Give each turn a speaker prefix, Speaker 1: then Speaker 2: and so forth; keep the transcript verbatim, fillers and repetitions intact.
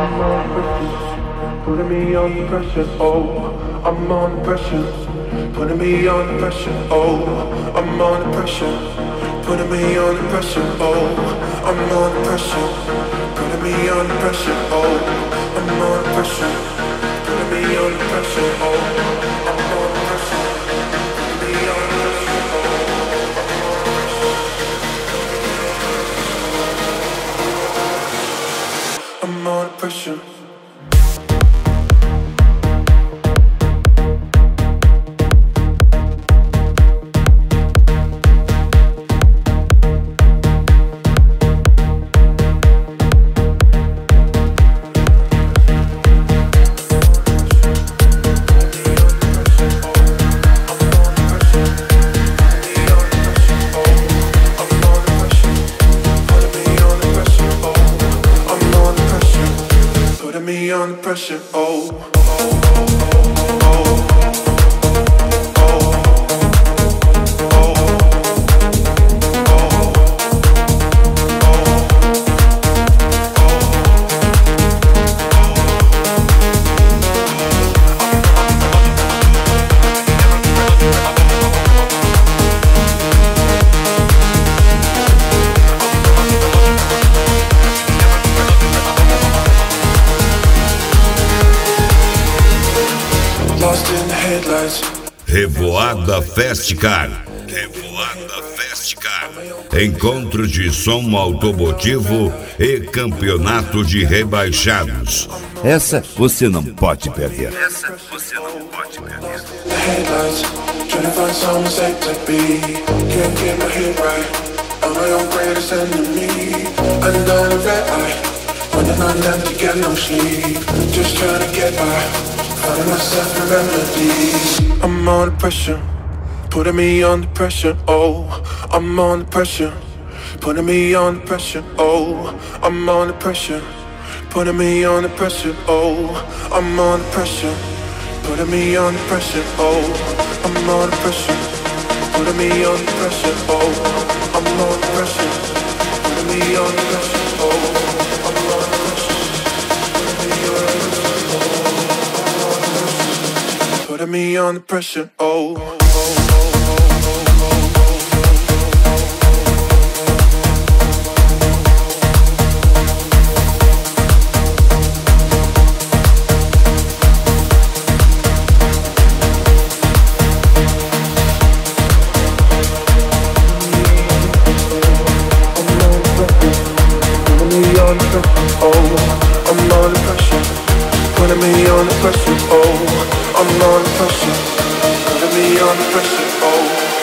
Speaker 1: Putting me under pressure, oh, I'm under pressure. Putting me under pressure, oh, I'm under pressure. Putting me under pressure, oh, I'm under pressure. Putting me under pressure, oh, I'm under pressure. Putting me under pressure, oh, I'm under pressure. Putting me under pressure, oh, I'm under pressure. Under pressure, oh, oh, oh,
Speaker 2: Revoada Festcar. Revoada Festcar. Encontro de som automotivo e campeonato de rebaixados.
Speaker 3: Essa você não pode perder.
Speaker 2: Essa você não pode perder.
Speaker 1: Finding myself in remedies. I'm under pressure, putting me under pressure, oh, I'm under pressure, putting me under pressure, oh, I'm under pressure, putting me under pressure, oh, I'm under pressure, putting me under pressure, oh, I'm under pressure, putting me under pressure, oh, I'm under pressure, putting me under pressure, oh, I'm under pressure, putting me under pressure. Putting me under pressure, oh, oh, oh, oh. I'm under pressure, putting me under pressure, oh, I'm under pressure, putting me under pressure, oh.